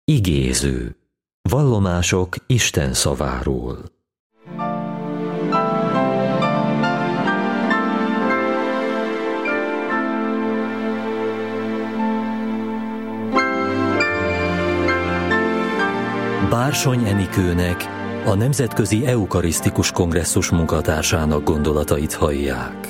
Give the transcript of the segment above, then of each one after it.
Igéző. Vallomások Isten szaváról. Bársony Enikőnek, a Nemzetközi Eukarisztikus Kongresszus munkatársának gondolatait hallják.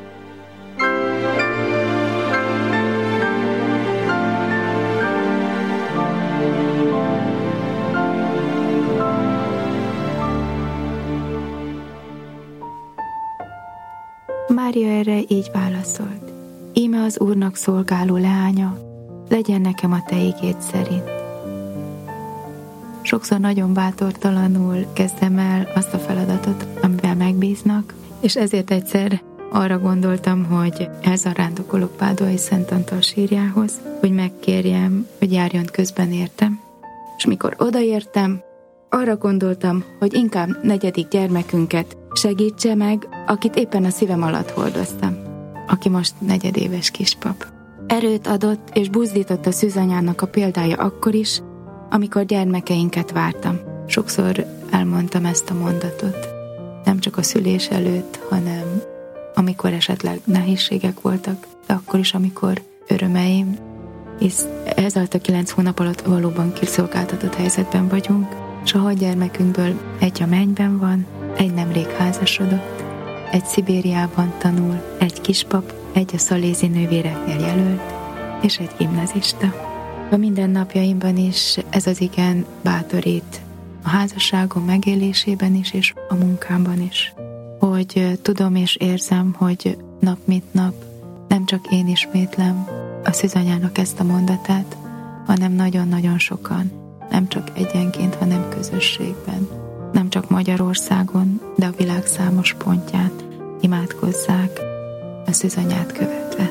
Mária erre így válaszolt: Íme az Úrnak szolgáló leánya, legyen nekem a te igéd szerint. Sokszor nagyon bátortalanul kezdem el azt a feladatot, amivel megbíznak, és ezért egyszer arra gondoltam, hogy elzarándokolok Páduai Szent Antal sírjához, hogy megkérjem, hogy járjon közben értem. És mikor odaértem, arra gondoltam, hogy inkább 4. gyermekünket segítse meg, akit éppen a szívem alatt hordoztam, aki most 4 éves kispap. Erőt adott és buzdított a szűzanyának a példája akkor is, amikor gyermekeinket vártam. Sokszor elmondtam ezt a mondatot. Nem csak a szülés előtt, hanem amikor esetleg nehézségek voltak, de akkor is, amikor örömeim, hisz ez alatt a 9 hónap alatt valóban kiszolgáltatott helyzetben vagyunk, és a 6 gyermekünkből egy a mennyben van, egy nemrég házasodott, egy Szibériában tanul, egy kispap, egy a szalézi nővéreknél jelölt, és egy gimnazista. A mindennapjaimban is ez az igen bátorít, a házasságom megélésében is, és a munkámban is. Hogy tudom és érzem, hogy nap mint nap nem csak én ismétlem a szűzanyának ezt a mondatát, hanem nagyon-nagyon sokan, nem csak egyenként, hanem közösségben. Nem csak Magyarországon, de a világ számos pontján imádkozzák a szűzanyát követve.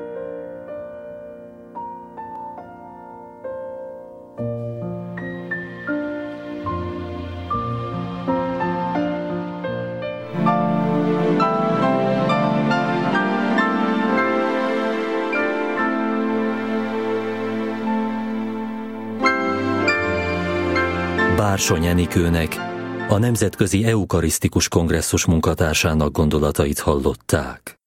Bársony Enikőnek, a Nemzetközi Eukarisztikus Kongresszus munkatársának gondolatait hallották.